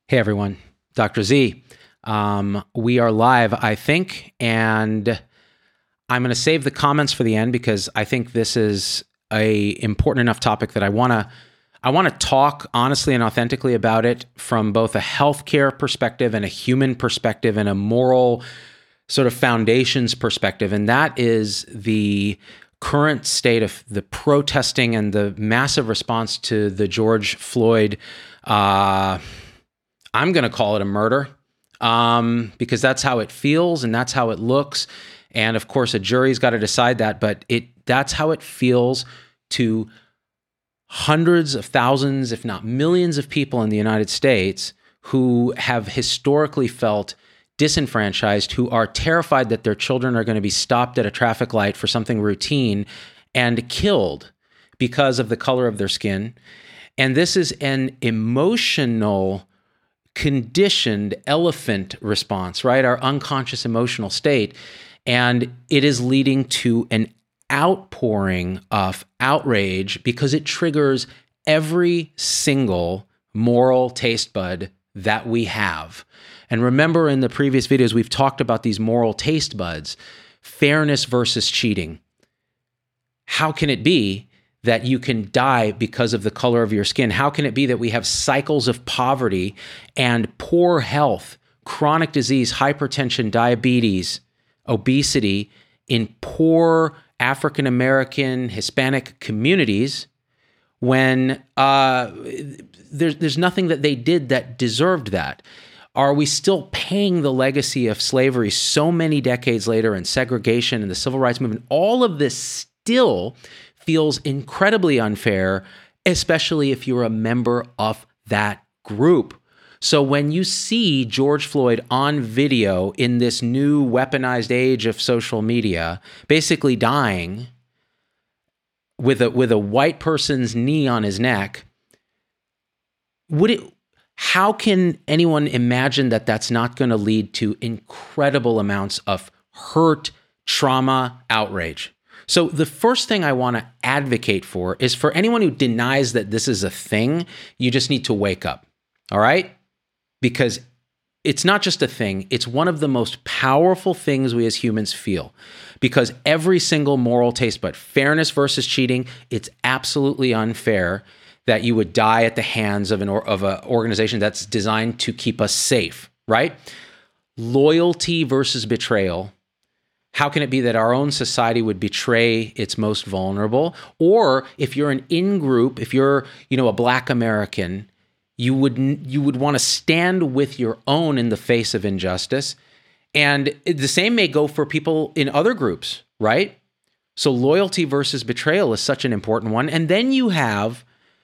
Hey everyone, Dr. Z. We are live, I think, and I'm going to save the comments for the end because I think this is a important enough topic that I want to talk honestly and authentically about it from both a healthcare perspective and a human perspective and a moral sort of foundations perspective, and that is the current state of the protesting and the massive response to the George Floyd. I'm going to call it a murder because that's how it feels and that's how it looks. And of course, a jury's got to decide that, but that's how it feels to hundreds of thousands, if not millions of people in the United States who have historically felt disenfranchised, who are terrified that their children are going to be stopped at a traffic light for something routine and killed because of the color of their skin. And this is an emotional, conditioned elephant response, right? Our unconscious emotional state. And it is leading to an outpouring of outrage because it triggers every single moral taste bud that we have. And remember, in the previous videos, we've talked about these moral taste buds, fairness versus cheating. How can it be that you can die because of the color of your skin? How can it be that we have cycles of poverty and poor health, chronic disease, hypertension, diabetes, obesity in poor African American, Hispanic communities when there's nothing that they did that deserved that? Are we still paying the legacy of slavery so many decades later, and segregation and the civil rights movement? All of this still feels incredibly unfair, especially if you're a member of that group. So when you see George Floyd on video in this new weaponized age of social media, basically dying with a white person's knee on his neck, how can anyone imagine that that's not going to lead to incredible amounts of hurt, trauma, outrage? So the first thing I want to advocate for is for anyone who denies that this is a thing, you just need to wake up, all right? Because it's not just a thing, it's one of the most powerful things we as humans feel. Because every single moral taste bud, fairness versus cheating, it's absolutely unfair that you would die at the hands of an organization that's designed to keep us safe, right? Loyalty versus betrayal. How can it be that our own society would betray its most vulnerable? Or if you're an in-group, if you're, a Black American, you would want to stand with your own in the face of injustice. And the same may go for people in other groups, right? So loyalty versus betrayal is such an important one. And then you have,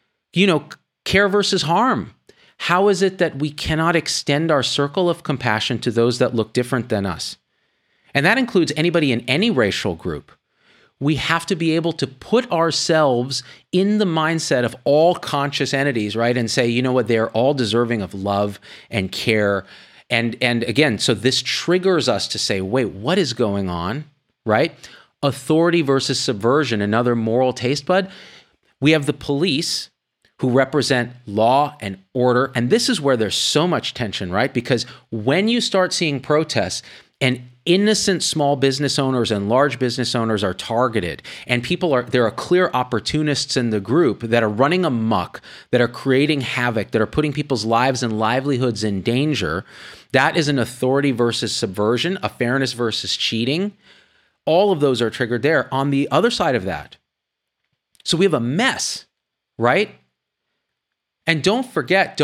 care versus harm. How is it that we cannot extend our circle of compassion to those that look different than us? And that includes anybody in any racial group. We have to be able to put ourselves in the mindset of all conscious entities, right? And say, you know what, they're all deserving of love and care. And again, so this triggers us to say, wait, what is going on, right? Authority versus subversion, another moral taste bud. We have the police who represent law and order. And this is where there's so much tension, right? Because when you start seeing protests and innocent small business owners and large business owners are targeted, and there are clear opportunists in the group that are running amok, that are creating havoc, that are putting people's lives and livelihoods in danger. That is an authority versus subversion, a fairness versus cheating. All of those are triggered there on the other side of that. So we have a mess, right? And don't forget,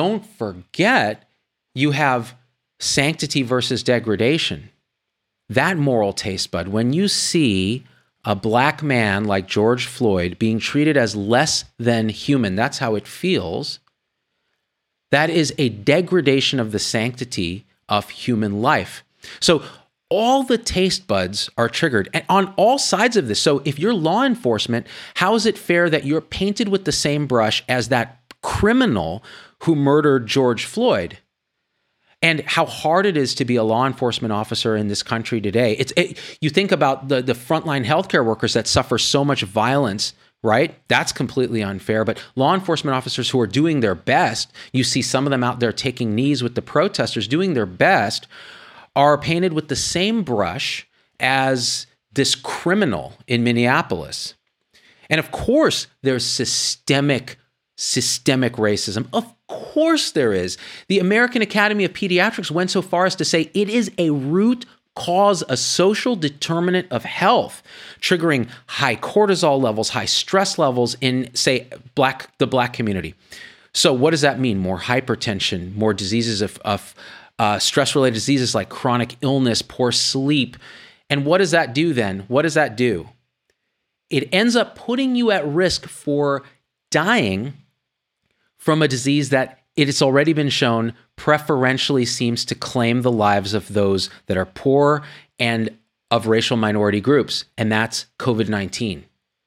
you have sanctity versus degradation. That moral taste bud, when you see a Black man like George Floyd being treated as less than human, that's how it feels. That is a degradation of the sanctity of human life. So all the taste buds are triggered, and on all sides of this. So if you're law enforcement, how is it fair that you're painted with the same brush as that criminal who murdered George Floyd? And how hard it is to be a law enforcement officer in this country today. You think about the frontline healthcare workers that suffer so much violence right? That's completely unfair. But law enforcement officers who are doing their best, you see some of them out there taking knees with the protesters, doing their best, are painted with the same brush as this criminal in Minneapolis. And of course, there's systemic racism. Of course there is. The American Academy of Pediatrics went so far as to say it is a root cause, a social determinant of health, triggering high cortisol levels, high stress levels in, say, the Black community. So what does that mean? More hypertension, more diseases of stress-related diseases like chronic illness, poor sleep. And what does that do then? What does that do? It ends up putting you at risk for dying from a disease that it has already been shown preferentially seems to claim the lives of those that are poor and of racial minority groups, and that's COVID-19.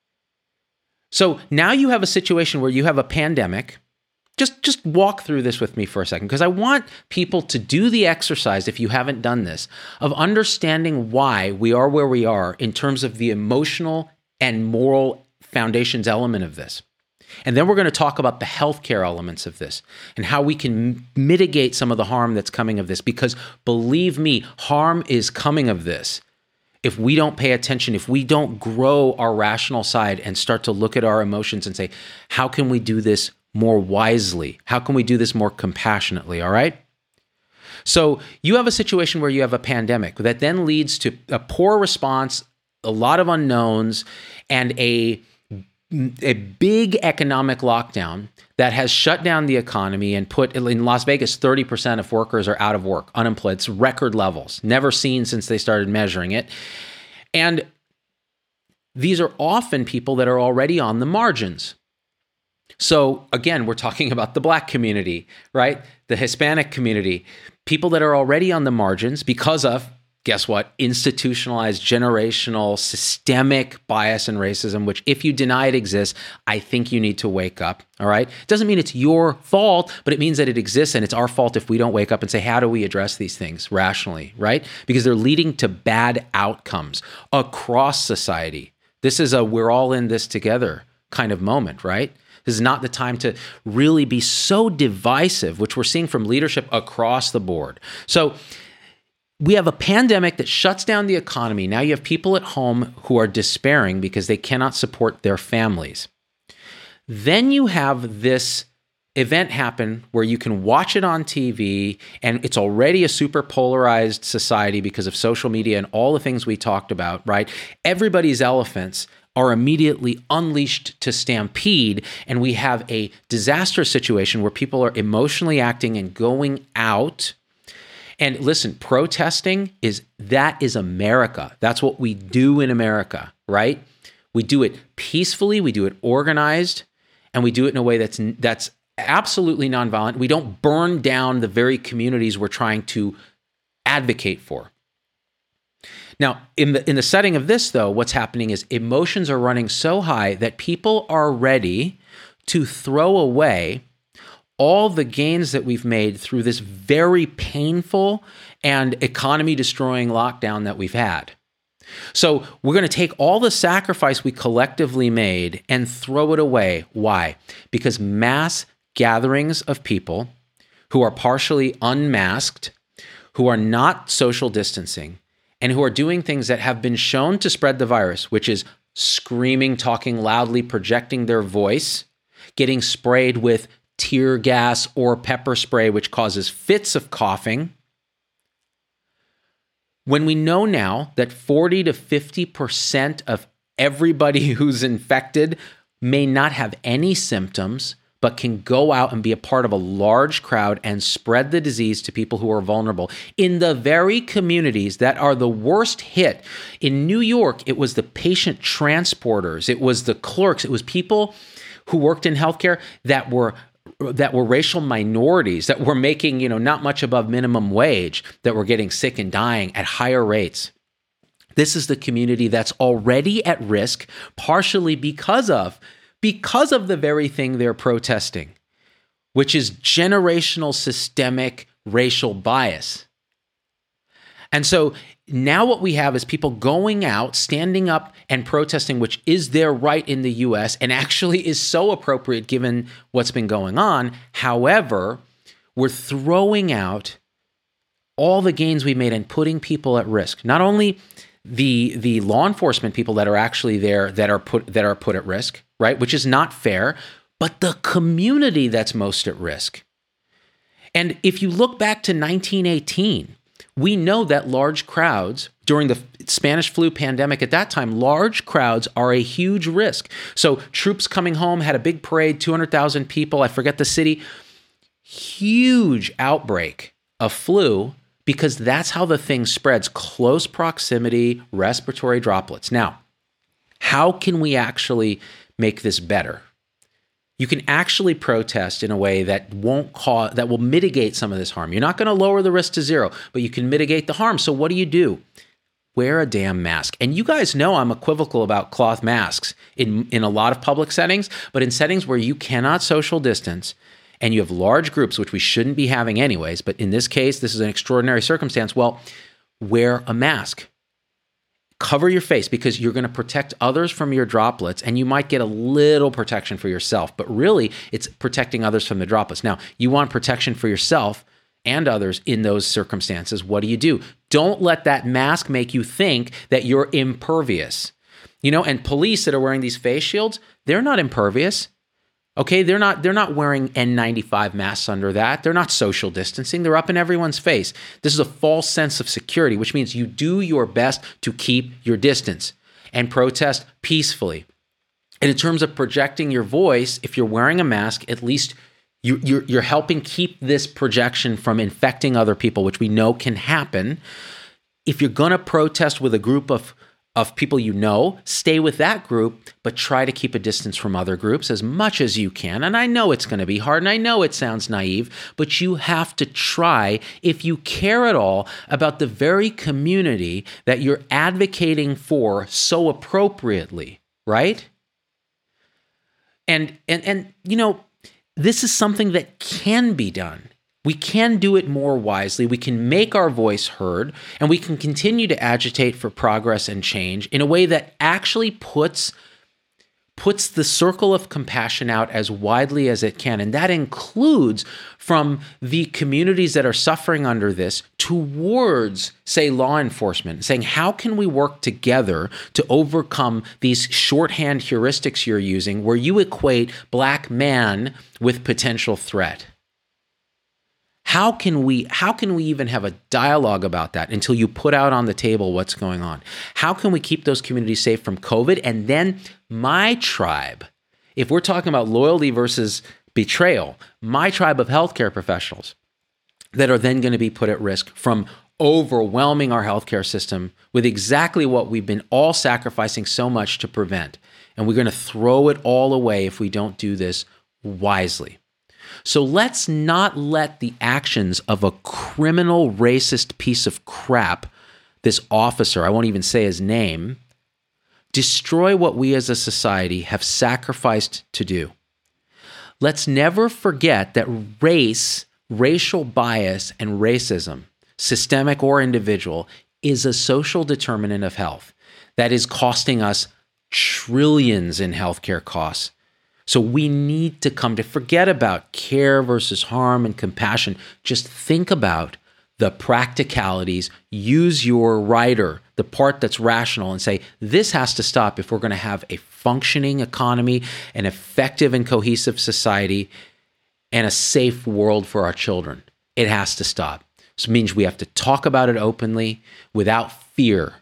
So now you have a situation where you have a pandemic. Just walk through this with me for a second, because I want people to do the exercise, if you haven't done this, of understanding why we are where we are in terms of the emotional and moral foundations element of this. And then we're going to talk about the healthcare elements of this and how we can mitigate some of the harm that's coming of this. Because believe me, harm is coming of this. If we don't pay attention, if we don't grow our rational side and start to look at our emotions and say, how can we do this more wisely? How can we do this more compassionately? All right? So you have a situation where you have a pandemic that then leads to a poor response, a lot of unknowns, and a big economic lockdown that has shut down the economy and put, in Las Vegas, 30% of workers are out of work, unemployed. It's record levels, never seen since they started measuring it. And these are often people that are already on the margins. So again, we're talking about the Black community, right? The Hispanic community, people that are already on the margins because of, guess what? Institutionalized, generational, systemic bias and racism, which if you deny it exists, I think you need to wake up, all right? It doesn't mean it's your fault, but it means that it exists, and it's our fault if we don't wake up and say, how do we address these things rationally, right? Because they're leading to bad outcomes across society. This is a we're all in this together kind of moment, right? This is not the time to really be so divisive, which we're seeing from leadership across the board. So we have a pandemic that shuts down the economy. Now you have people at home who are despairing because they cannot support their families. Then you have this event happen where you can watch it on TV, and it's already a super polarized society because of social media and all the things we talked about, right? Everybody's elephants are immediately unleashed to stampede, and we have a disastrous situation where people are emotionally acting and going out. And listen, protesting is America. That's what we do in America, right? We do it peacefully, we do it organized, and we do it in a way that's absolutely nonviolent. We don't burn down the very communities we're trying to advocate for. Now, in the setting of this, though, what's happening is emotions are running so high that people are ready to throw away all the gains that we've made through this very painful and economy-destroying lockdown that we've had. So we're going to take all the sacrifice we collectively made and throw it away. Why? Because mass gatherings of people who are partially unmasked, who are not social distancing, and who are doing things that have been shown to spread the virus, which is screaming, talking loudly, projecting their voice, getting sprayed with tear gas or pepper spray, which causes fits of coughing. When we know now that 40 to 50% of everybody who's infected may not have any symptoms, but can go out and be a part of a large crowd and spread the disease to people who are vulnerable in the very communities that are the worst hit. In New York, it was the patient transporters, it was the clerks, it was people who worked in healthcare that were racial minorities, that were making, not much above minimum wage, that were getting sick and dying at higher rates. This is the community that's already at risk, partially because of the very thing they're protesting, which is generational systemic racial bias. And so now what we have is people going out, standing up and protesting, which is their right in the US and actually is so appropriate given what's been going on. However, we're throwing out all the gains we made and putting people at risk. Not only the law enforcement people that are actually there that are put at risk, right? Which is not fair, but the community that's most at risk. And if you look back to 1918, we know that large crowds during the Spanish flu pandemic at that time, large crowds are a huge risk. So troops coming home had a big parade, 200,000 people, I forget the city, huge outbreak of flu because that's how the thing spreads, close proximity, respiratory droplets. Now, how can we actually make this better? You can actually protest in a way that will mitigate some of this harm. You're not going to lower the risk to zero, but you can mitigate the harm. So what do? Wear a damn mask. And you guys know I'm equivocal about cloth masks in a lot of public settings, but in settings where you cannot social distance and you have large groups, which we shouldn't be having anyways, but in this case, this is an extraordinary circumstance. Well, wear a mask. Cover your face because you're going to protect others from your droplets and you might get a little protection for yourself, but really it's protecting others from the droplets. Now, you want protection for yourself and others in those circumstances. What do? Don't let that mask make you think that you're impervious. And police that are wearing these face shields, they're not impervious. Okay, they're not wearing N95 masks under that. They're not social distancing. They're up in everyone's face. This is a false sense of security, which means you do your best to keep your distance and protest peacefully. And in terms of projecting your voice, if you're wearing a mask, at least you're helping keep this projection from infecting other people, which we know can happen. If you're going to protest with a group of people stay with that group, but try to keep a distance from other groups as much as you can. And I know it's going to be hard, and I know it sounds naive, but you have to try if you care at all about the very community that you're advocating for so appropriately, right? And this is something that can be done. We can do it more wisely. We can make our voice heard, and we can continue to agitate for progress and change in a way that actually puts the circle of compassion out as widely as it can. And that includes from the communities that are suffering under this towards, say, law enforcement, saying, how can we work together to overcome these shorthand heuristics you're using where you equate black man with potential threat? How can we even have a dialogue about that until you put out on the table what's going on? How can we keep those communities safe from COVID? And then my tribe, if we're talking about loyalty versus betrayal, my tribe of healthcare professionals that are then going to be put at risk from overwhelming our healthcare system with exactly what we've been all sacrificing so much to prevent. And we're going to throw it all away if we don't do this wisely. So let's not let the actions of a criminal, racist piece of crap, this officer, I won't even say his name, destroy what we as a society have sacrificed to do. Let's never forget that racial bias and racism, systemic or individual, is a social determinant of health that is costing us trillions in healthcare costs. So we need to come to forget about care versus harm and compassion. Just think about the practicalities. Use your rider, the part that's rational, and say, this has to stop if we're going to have a functioning economy, an effective and cohesive society, and a safe world for our children. It has to stop. So it means we have to talk about it openly without fear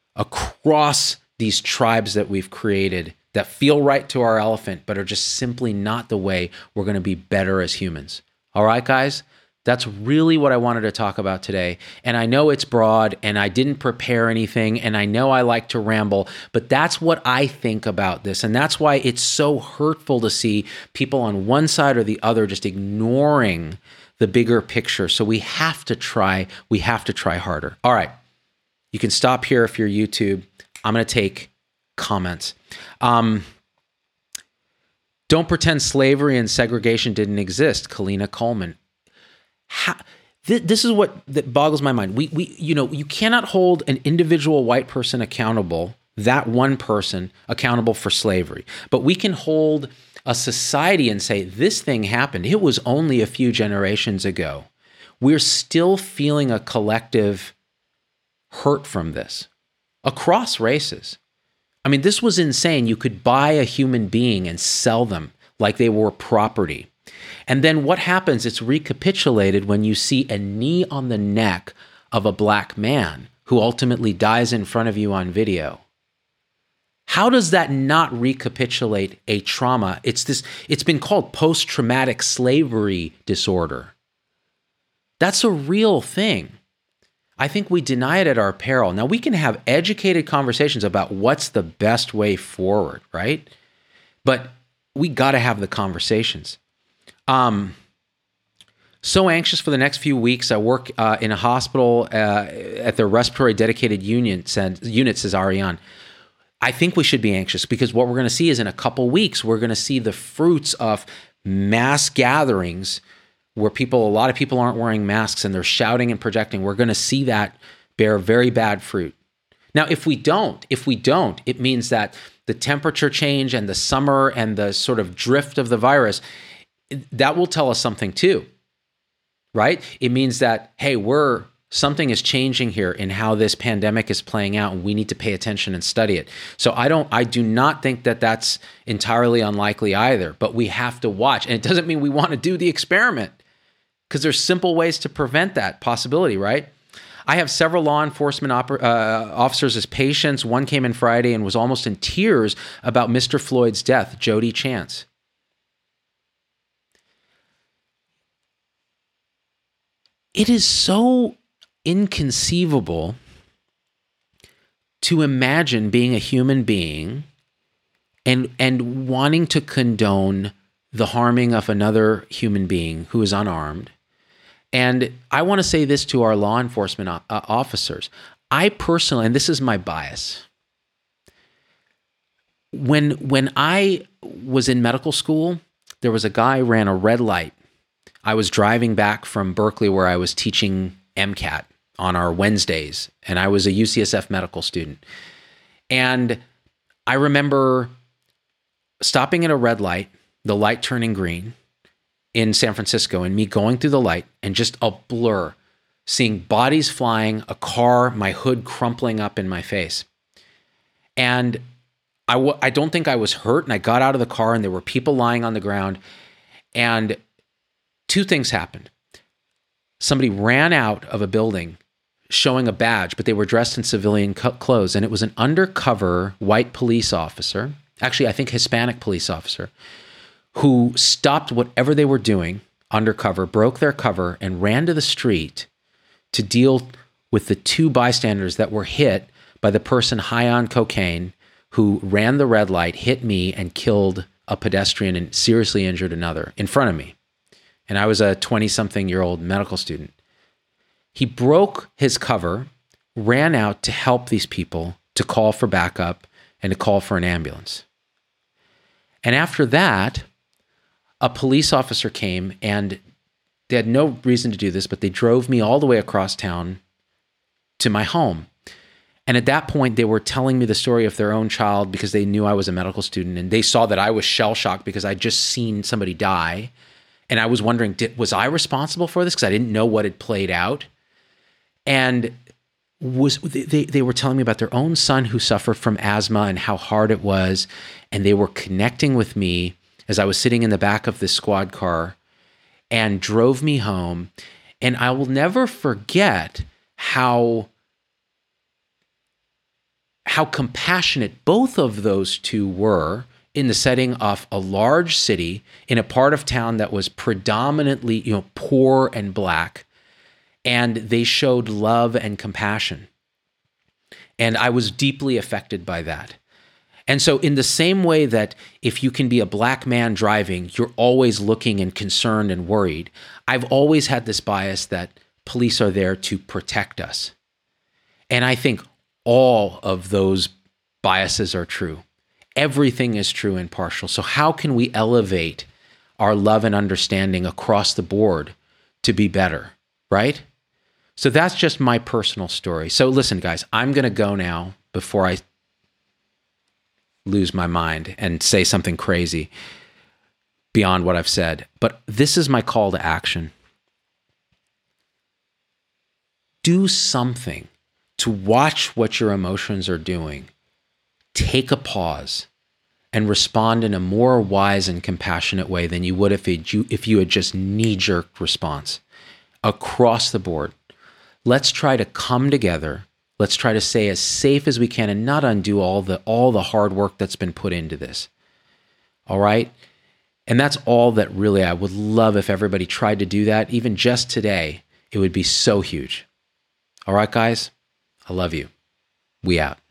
across these tribes that we've created that feel right to our elephant, but are just simply not the way we're going to be better as humans. All right, guys? That's really what I wanted to talk about today. And I know it's broad and I didn't prepare anything and I know I like to ramble, but that's what I think about this. And that's why it's so hurtful to see people on one side or the other just ignoring the bigger picture. So we have to try harder. All right. You can stop here if you're YouTube. I'm going to take comments. Don't pretend slavery and segregation didn't exist, Kalina Coleman. this is what that boggles my mind. You cannot hold an individual white person accountable, that one person accountable for slavery, but we can hold a society and say, this thing happened. It was only a few generations ago. We're still feeling a collective hurt from this across races. I mean, this was insane. You could buy a human being and sell them like they were property. And then what happens? It's recapitulated when you see a knee on the neck of a black man who ultimately dies in front of you on video. How does that not recapitulate a trauma? It's been called post-traumatic slavery disorder. That's a real thing. I think we deny it at our peril. Now, we can have educated conversations about what's the best way forward, right? But we got to have the conversations. So anxious for the next few weeks. I work in a hospital at their respiratory dedicated unit, says Ariane. I think we should be anxious because what we're going to see is in a couple weeks, we're going to see the fruits of mass gatherings where a lot of people aren't wearing masks and they're shouting and projecting. We're going to see that bear very bad fruit. Now, if we don't, it means that the temperature change and the summer and the sort of drift of the virus, that will tell us something too, right? It means that, hey, something is changing here in how this pandemic is playing out, and we need to pay attention and study it. So I do not think that that's entirely unlikely either, but we have to watch. And it doesn't mean we want to do the experiment because there's simple ways to prevent that possibility, right? I have several law enforcement officers as patients. One came in Friday and was almost in tears about Mr. Floyd's death, Jody Chance. It is so inconceivable to imagine being a human being and wanting to condone the harming of another human being who is unarmed. And I want to say this to our law enforcement officers. I personally, and this is my bias, when I was in medical school, there was a guy who ran a red light. I was driving back from Berkeley where I was teaching MCAT on our Wednesdays, and I was a UCSF medical student. And I remember stopping at a red light, the light turning green in San Francisco, and me going through the light and just a blur, seeing bodies flying, a car, my hood crumpling up in my face. And I don't think I was hurt, and I got out of the car and there were people lying on the ground, and two things happened. Somebody ran out of a building showing a badge, but they were dressed in civilian clothes, and it was an undercover white police officer, actually I think Hispanic police officer, who stopped whatever they were doing undercover, broke their cover, and ran to the street to deal with the two bystanders that were hit by the person high on cocaine who ran the red light, hit me, and killed a pedestrian and seriously injured another in front of me. And I was a 20-something-year-old medical student. He broke his cover, ran out to help these people, to call for backup, and to call for an ambulance. And after that, a police officer came, and they had no reason to do this, but they drove me all the way across town to my home. And at that point, they were telling me the story of their own child because they knew I was a medical student, and they saw that I was shell-shocked because I'd just seen somebody die. And I was wondering, was I responsible for this? Because I didn't know what had played out. And they were telling me about their own son who suffered from asthma and how hard it was. And they were connecting with me as I was sitting in the back of this squad car and drove me home. And I will never forget how compassionate both of those two were in the setting of a large city in a part of town that was predominantly, poor and black, and they showed love and compassion. And I was deeply affected by that. And so in the same way that if you can be a black man driving, you're always looking and concerned and worried, I've always had this bias that police are there to protect us. And I think all of those biases are true. Everything is true and partial. So how can we elevate our love and understanding across the board to be better? right? So that's just my personal story. So listen, guys, I'm going to go now before I lose my mind and say something crazy beyond what I've said. But this is my call to action. Do something to watch what your emotions are doing. Take a pause and respond in a more wise and compassionate way than you would if you had just knee-jerk response across the board. Let's try to come together. Let's try to stay as safe as we can and not undo all the hard work that's been put into this. All right? And that's all that really I would love if everybody tried to do that. Even just today, it would be so huge. All right, guys? I love you. We out.